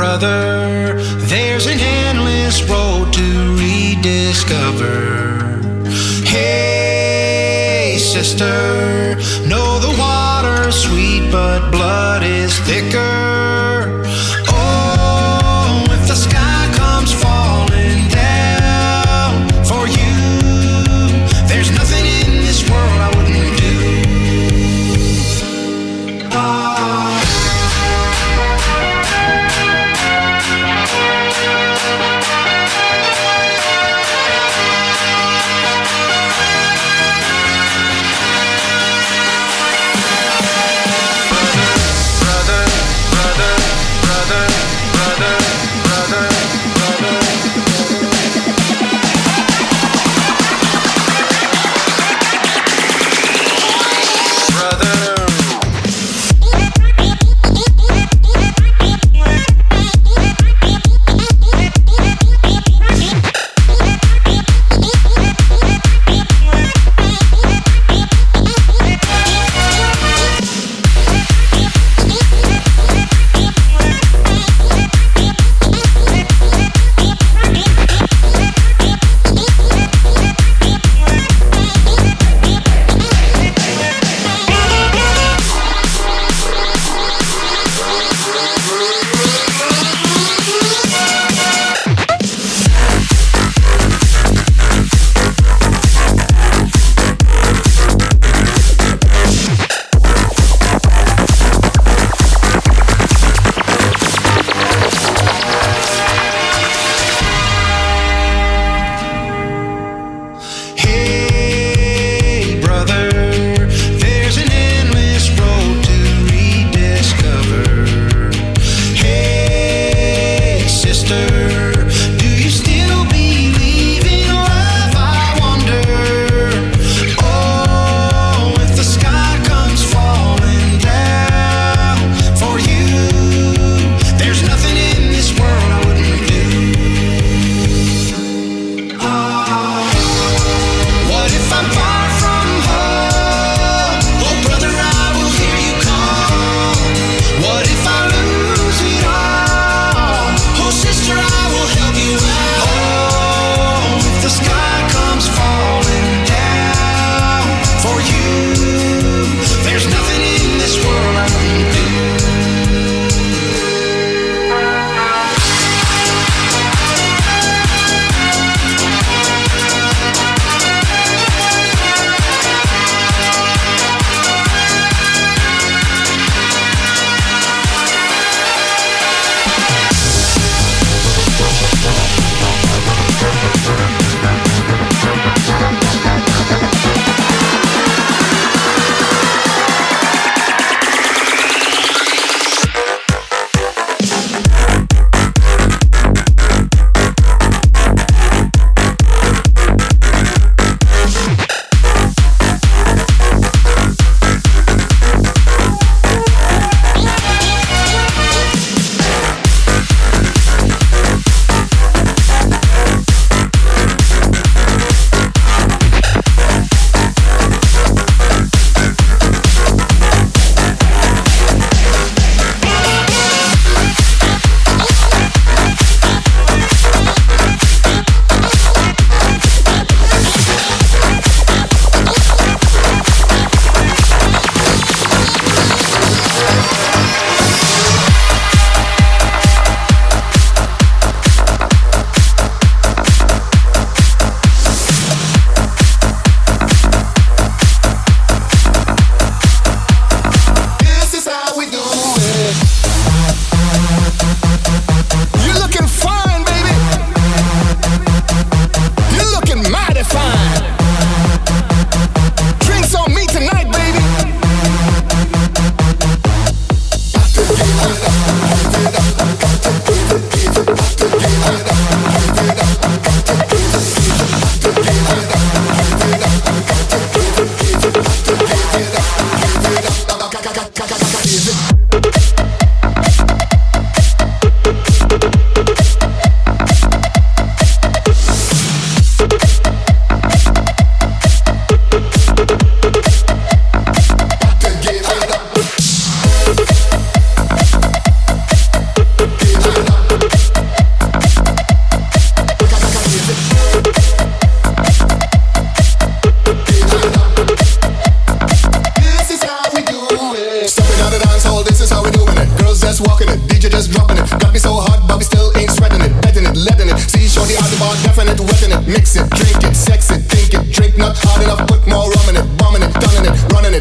brother, there's an endless road to rediscover. Hey, sister, know the water's sweet, but blood is thicker. Oh, if the sky comes falling down for you, there's nothing in this world I wouldn't do. Brother,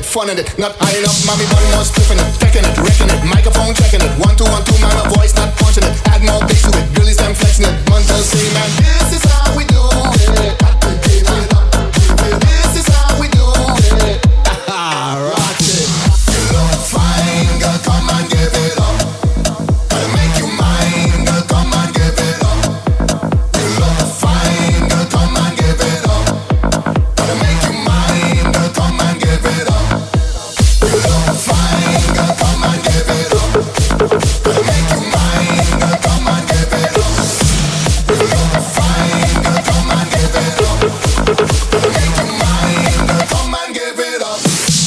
fun in it. Not high enough, mommy, one more spliffing it, checking it, wrecking it, microphone checking it. 1 2 1 2, man, my voice not punching it. Add more bass to it, girlies them flexing it. Montel say, man, this is how we do it. Got to give it up, give it. This is how we do it. Rock it. You look fine, girl, come and give it up. Gotta make you mine, girl, come and give it up. You look fine, girl, come and give it up. Gotta make you mine, girl, come and give it up. You look fine, girl, come and give it up. Gotta make you mine, girl, come and give it up. You look fine, girl, come and give it up. Gotta make you mine, girl, come and give it up.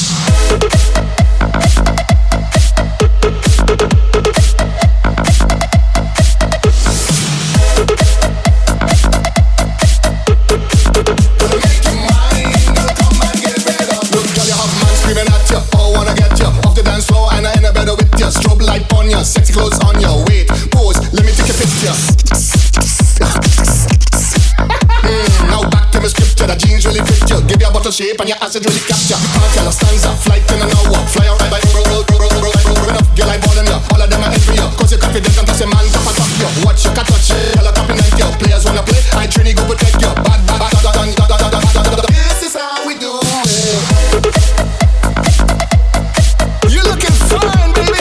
Strobe light on ya, sexy clothes on ya. Wait, pose, let me take a picture. Now back to my scripture, the jeans really fit you. Give you a bottle shape and your acid really capture. You can't tell a stanza, flight in an hour. Fly out right by enough, girl I ballin' ya. All of them are envy ya, cause you're confident and toss your man top and top ya. Watch you can touch it, girl I compliment ya. Players wanna play, I Trini go protect ya. Bad, this is how we do it. You're looking fine, baby.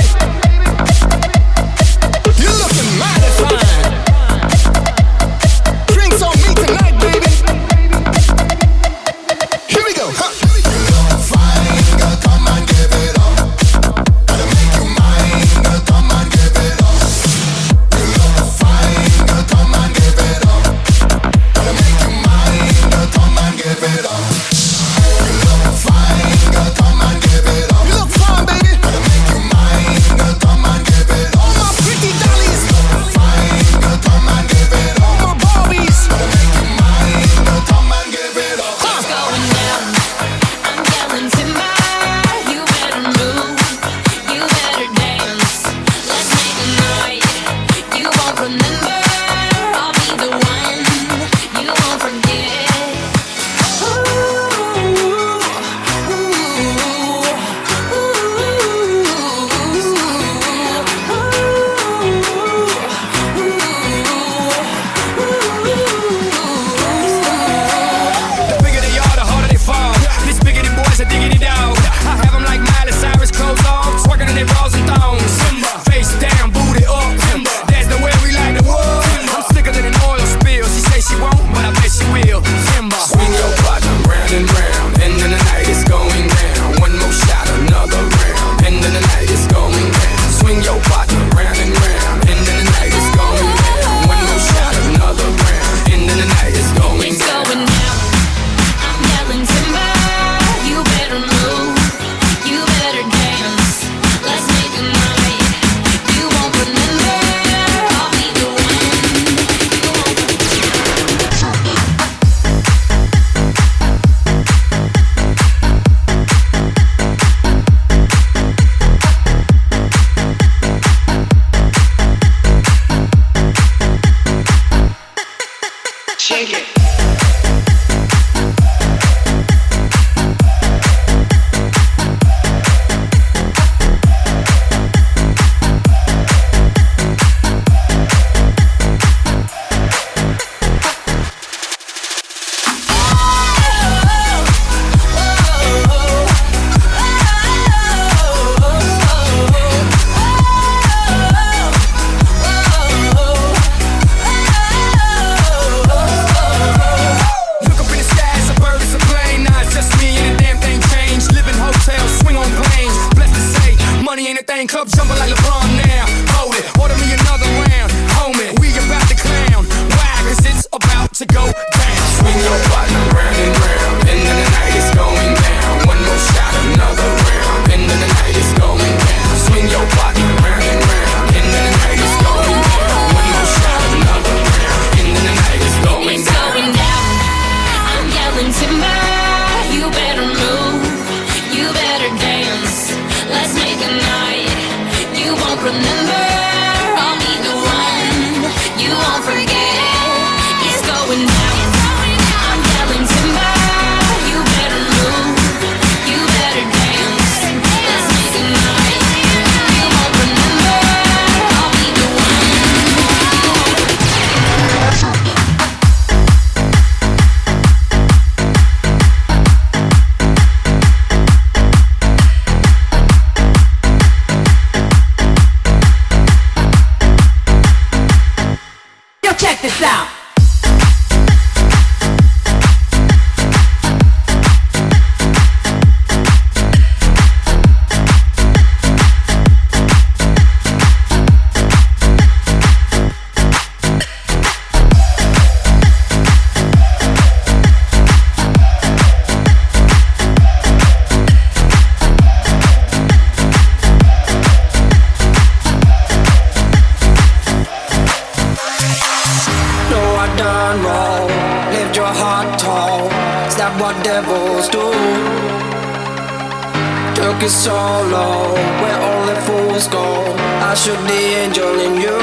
look is so low, where only fools go. I shook the angel in you.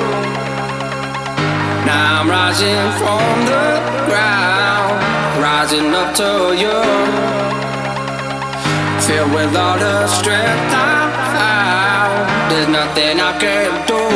Now I'm rising from the ground, rising up to you. Filled with all the strength I found, there's nothing I can't do.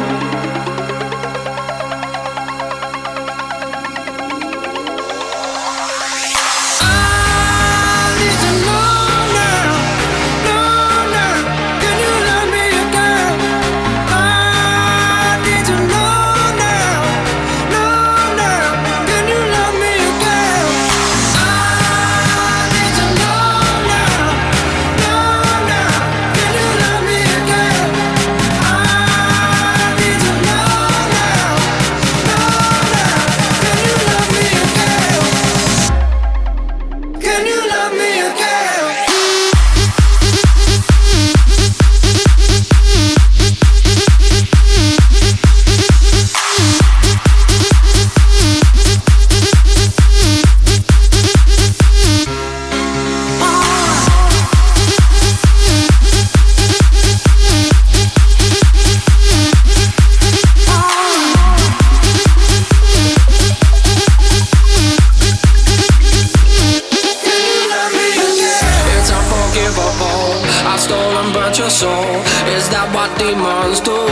Demons do.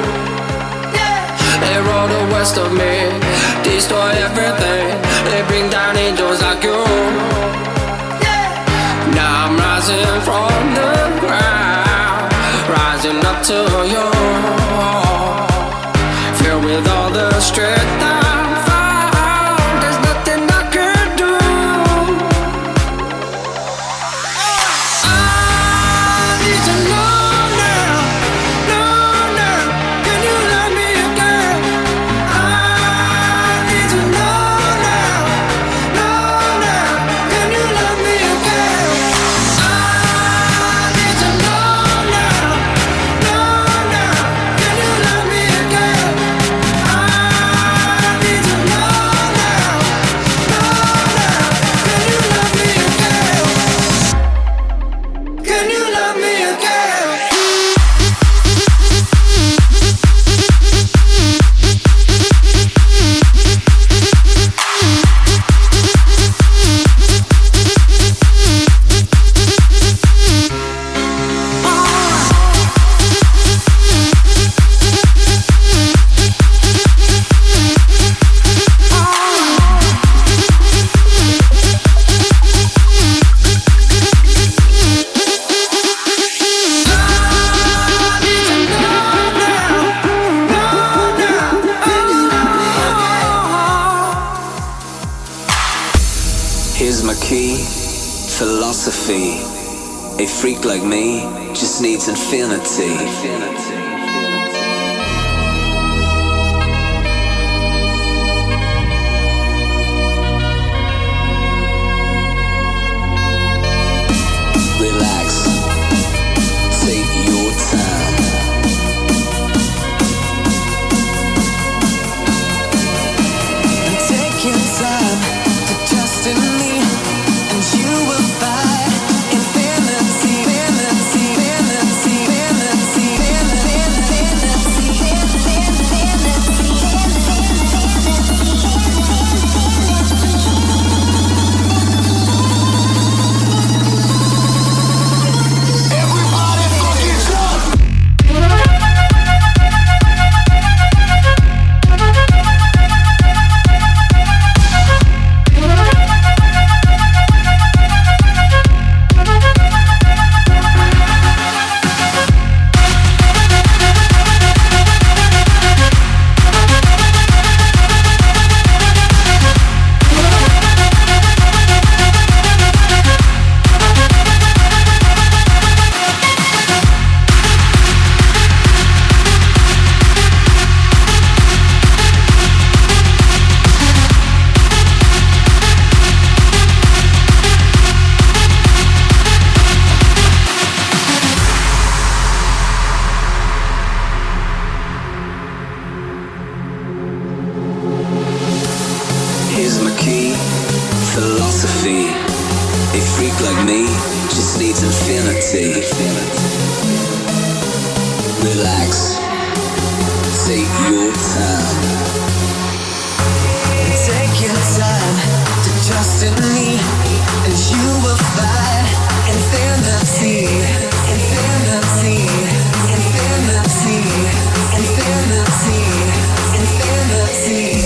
They roll the west of me, destroy everything. They bring down angels like you. Now I'm rising from the ground, rising up to you. Filled with all the strength I found, there's nothing I could do. I need to know. Here's my key, philosophy. A freak like me just needs infinity. Relax, take your time. And take your time to trust in me, and you will find infinity, infinity, infinity, infinity, infinity. infinity. Relax. Take your time. Take your time to trust in me, and you will find infinity, infinity, infinity, infinity, infinity.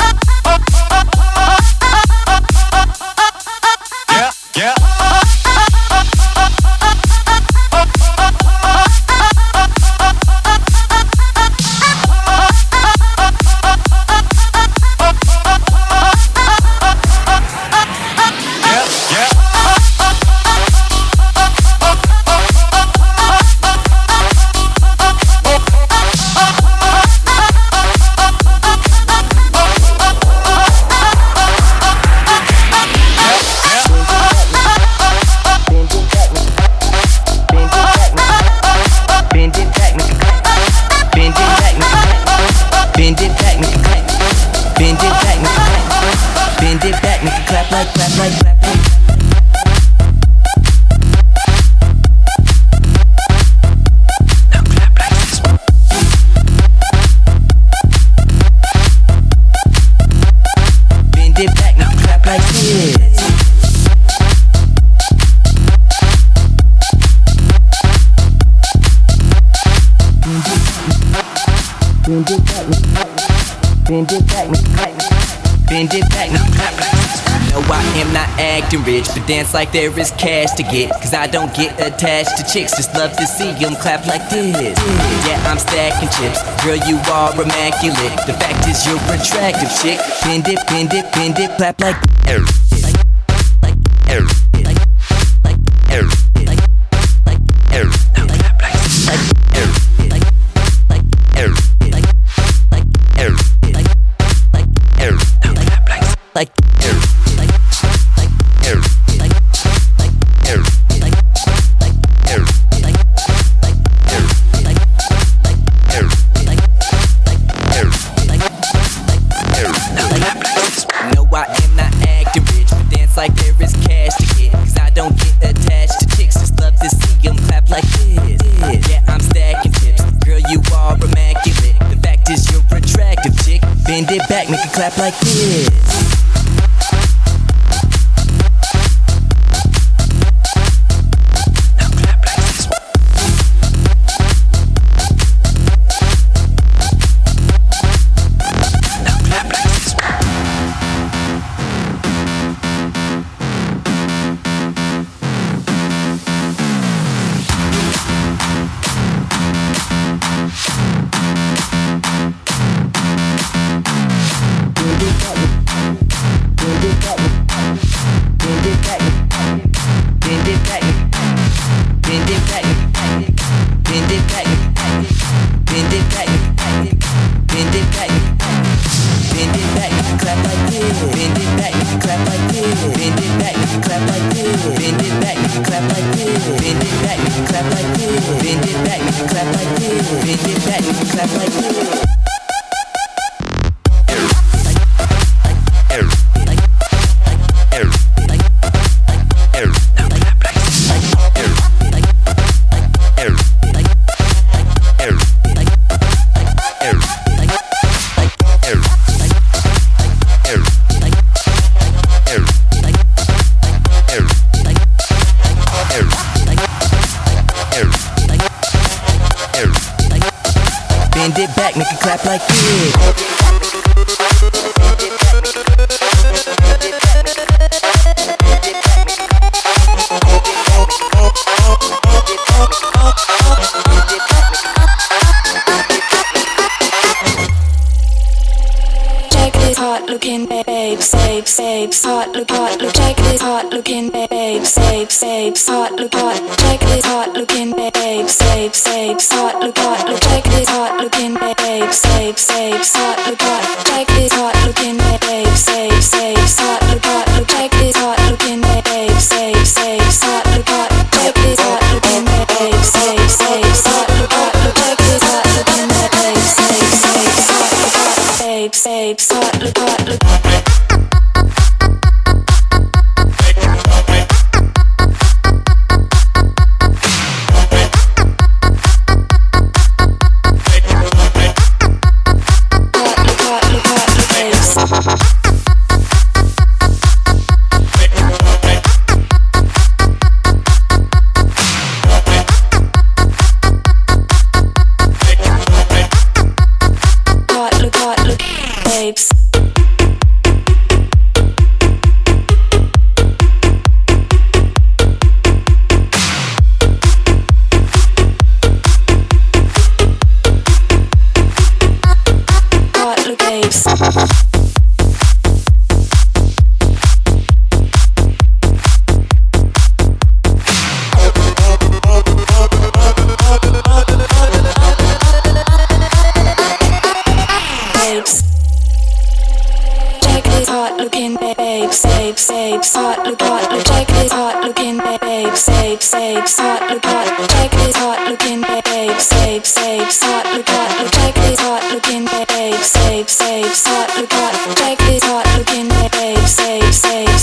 Yeah. it clap like, clap like, clap like. Bend it back, now clap like this. Bend it back, bend it back, bend it back, now clap like this. No, I am not acting rich, but dance like there is cash to get. Cause I don't get attached to chicks, just love to see them clap like this. Yeah, I'm stacking chips, girl, you are immaculate. The fact is you're attractive, chick. Bend it, bend it, bend it, clap like like no, I am not acting rich, but dance like there is cash to get. Cause I don't get attached to chicks, just love to see them clap like this. Yeah, I'm stacking chips, girl, you are immaculate. The fact is you're attractive, chick. Bend it back, make it clap like this. Bend it back, make it clap like this. Check this hot looking babe, save, hot look, check this hot looking babe, save, hot look, check this hot looking babe, save, hot look, check this hot looking babe, save, hot look, check this hot looking babe, save, hot look, check this hot looking babe, save, hot look, check this hot looking babe, save, hot look, check this hot looking babe, save, hot look, babe, save, hot look, babes. Hot look babes. Hot look, check this hot looking babe, save, hot look, check this hot looking babe, save, hot look, check this hot looking babe, save, hot look, check this hot looking babe, save,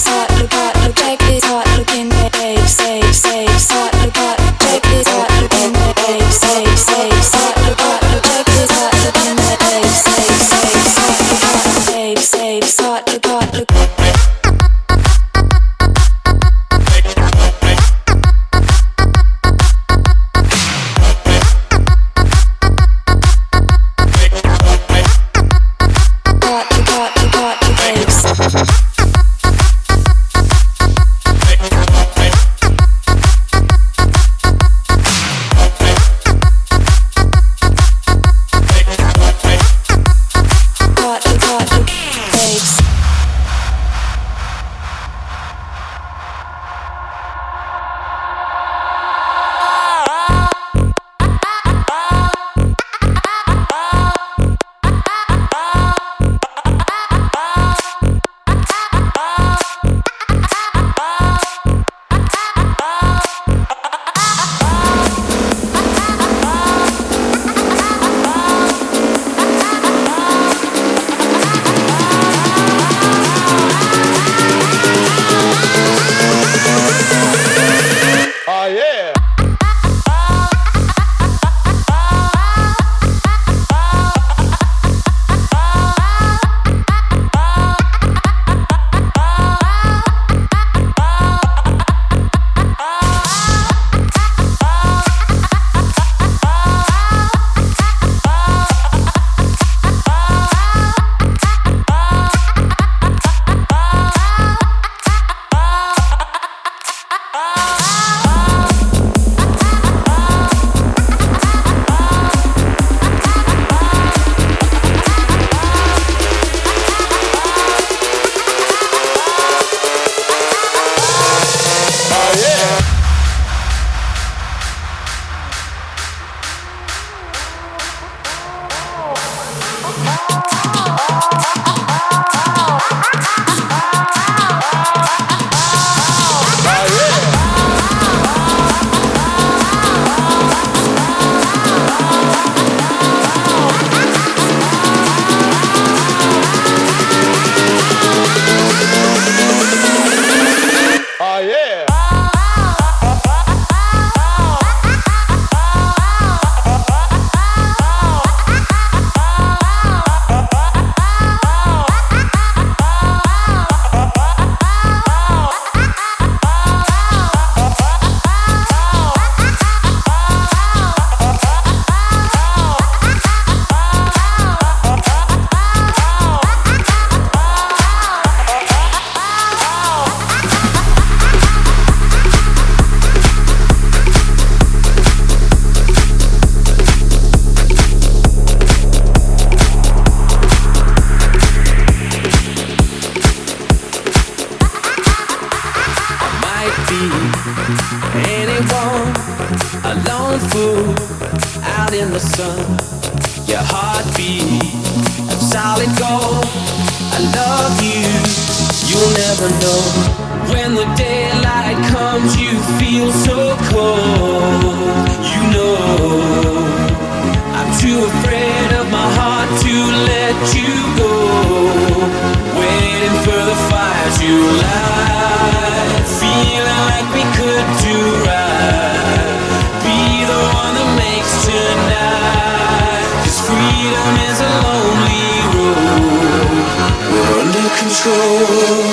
be anyone, a lone fool out in the sun. Your heartbeat of solid gold. I love you, you'll never know. When the daylight comes, you feel so cold. You know I'm too afraid of my heart to let you go. Waiting for the fire to light, feeling like we could do right. Be the one that makes tonight. 'Cause freedom is a lonely road. We're under control.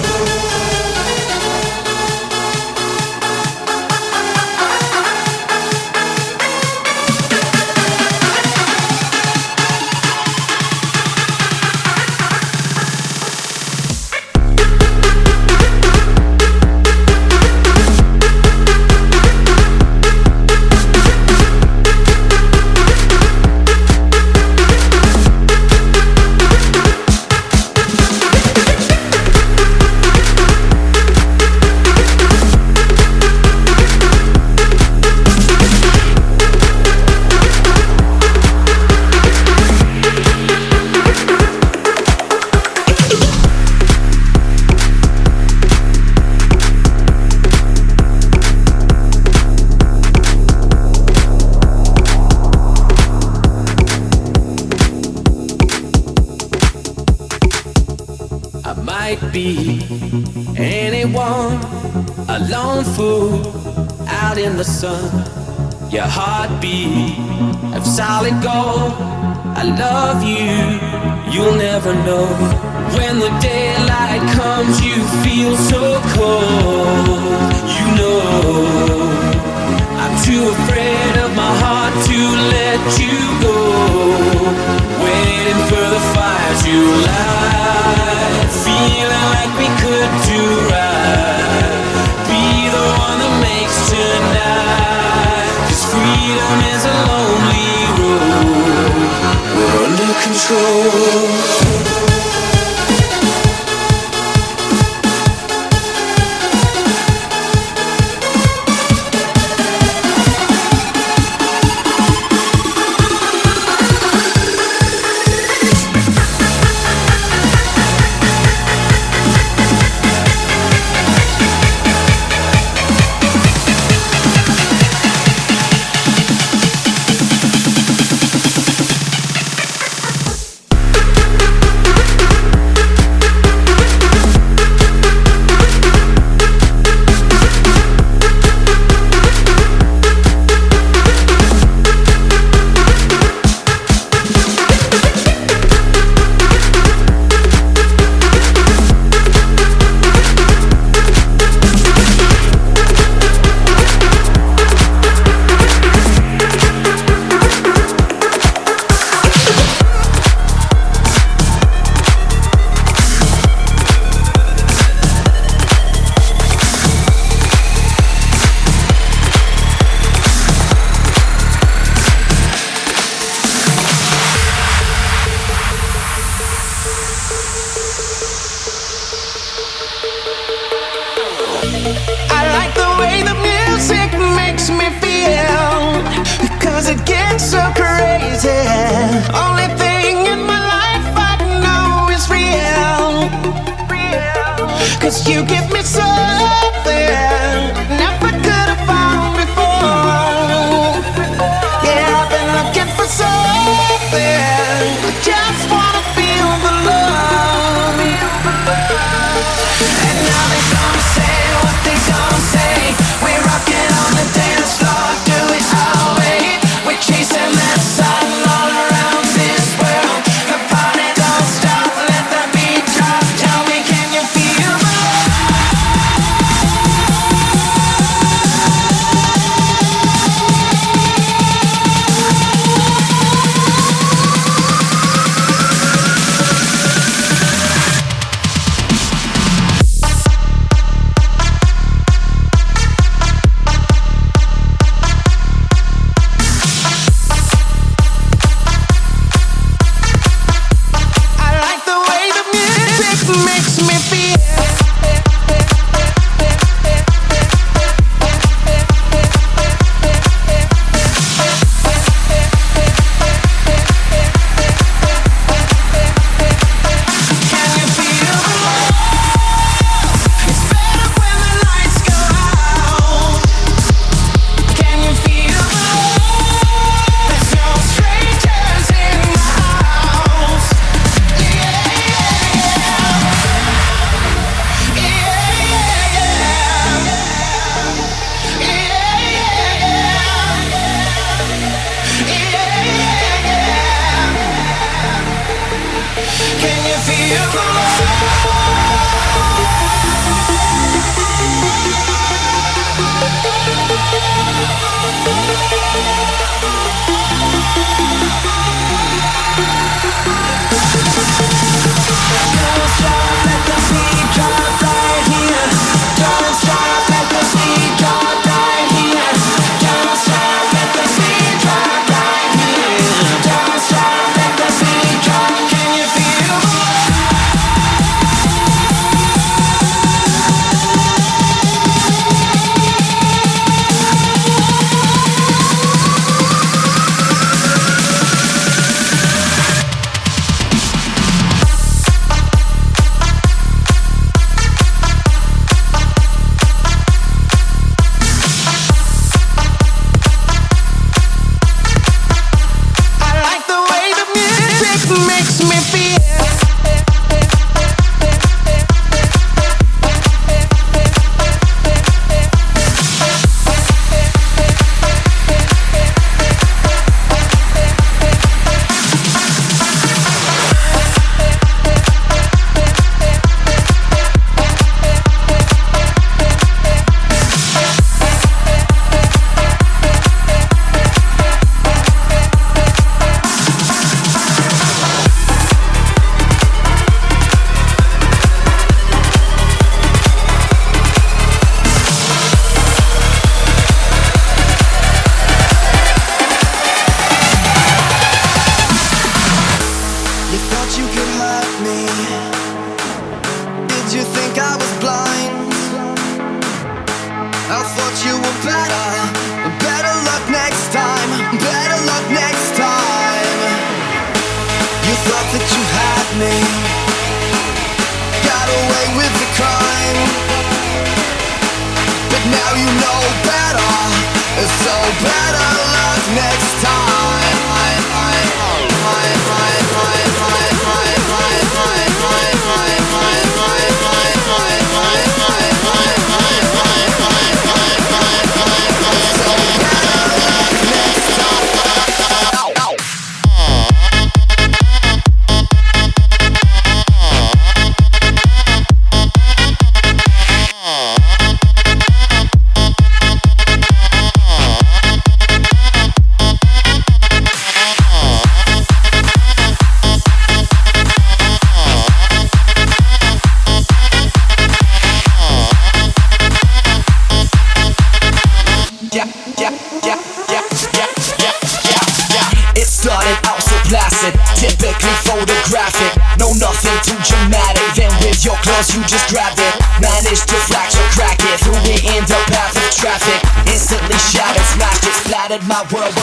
Be anyone, a lone fool out in the sun. Your heartbeat of solid gold. I love you, you'll never know. When the daylight comes, you feel so cold. You know I'm too afraid of my heart to let you go. Waiting for the fire to light, feeling like we could do right. Be the one that makes tonight. 'Cause freedom is a lonely road. We're under control. graphic. No, nothing too dramatic. Then with your claws you just grabbed it. Managed to fracture, crack it through the end of path of traffic. Instantly shattered, smashed it, splattered my world.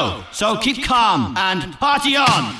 go, so keep calm and party on.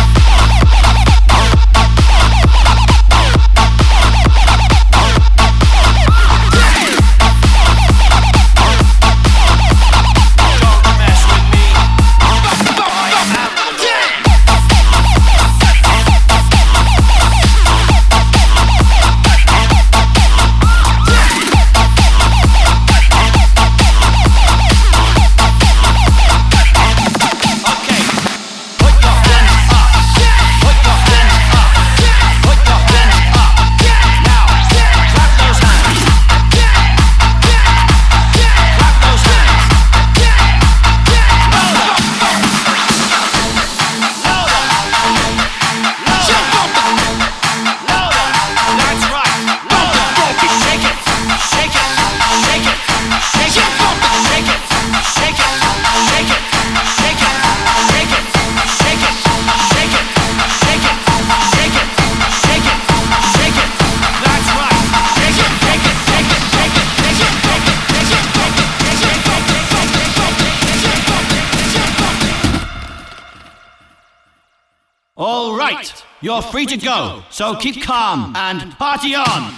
All right, you're free to go, so keep calm and party on.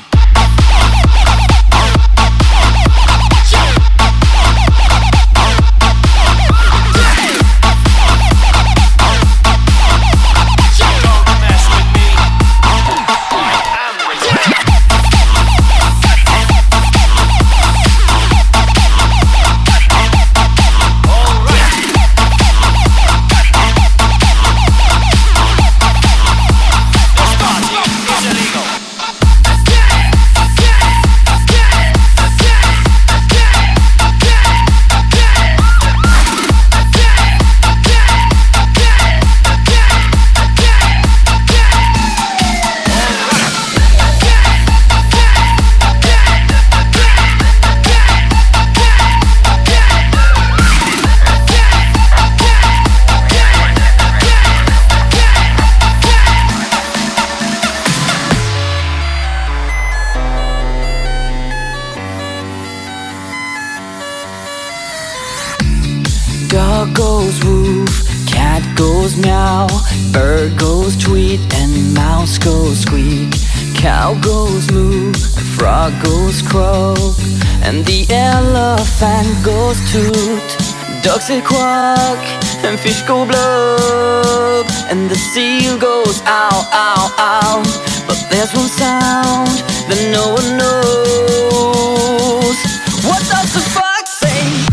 Dog goes woof, cat goes meow, bird goes tweet, and mouse goes squeak. Cow goes moo, frog goes croak, and the elephant goes toot. Ducks say quack, and fish go blub, and the seal goes ow, ow, ow. But there's one sound that no one knows. What does the fox say?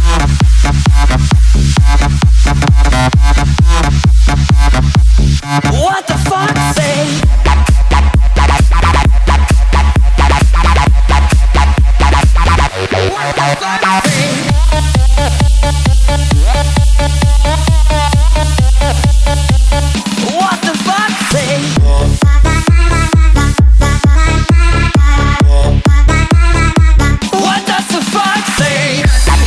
What the fuck say? What the fuck say? What the fuck say? What does the fuck say?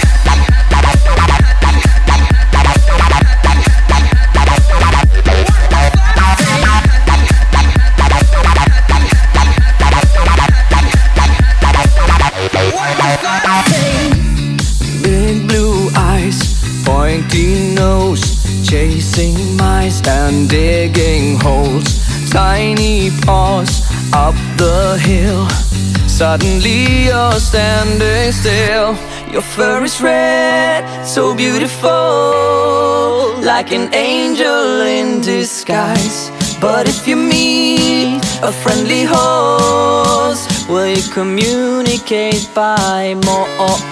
Big blue eyes, pointy nose, chasing mice and digging holes. Tiny paws up the hill. Suddenly you're standing still. Your fur is red, so beautiful, like an angel in disguise. But if you meet a friendly horse, will you communicate by more?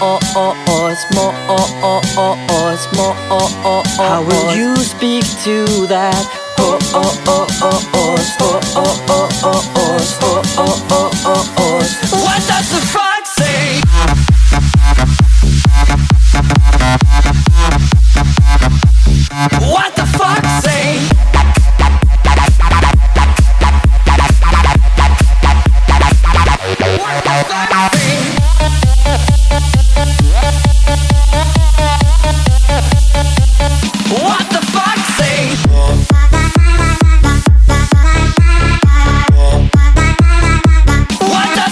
How will you speak to that horse? What does the fox say? What the fuck say? What the fuck say? What the fuck say? What the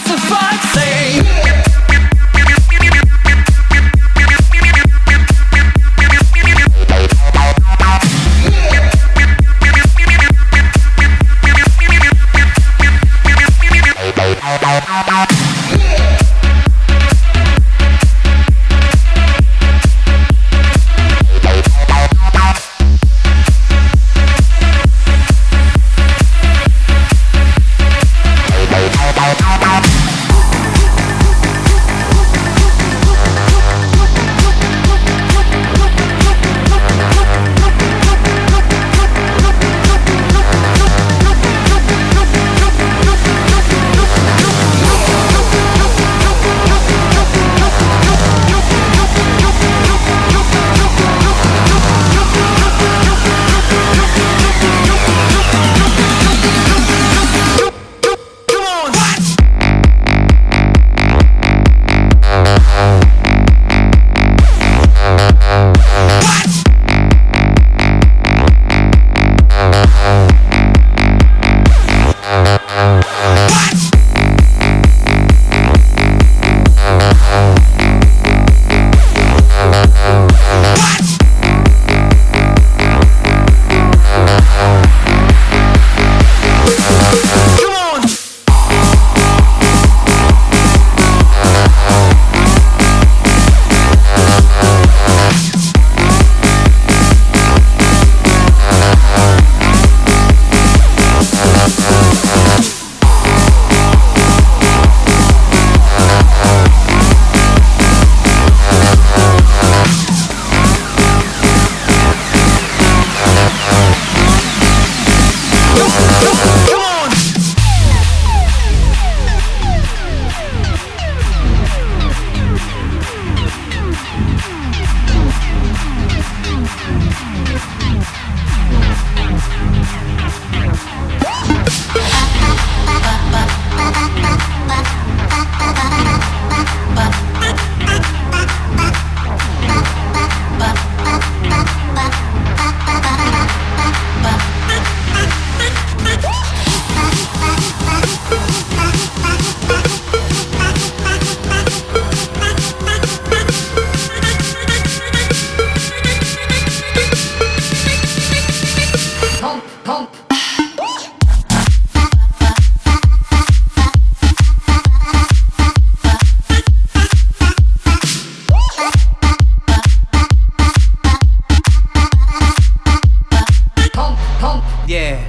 Yeah.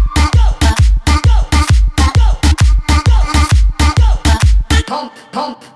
Pump.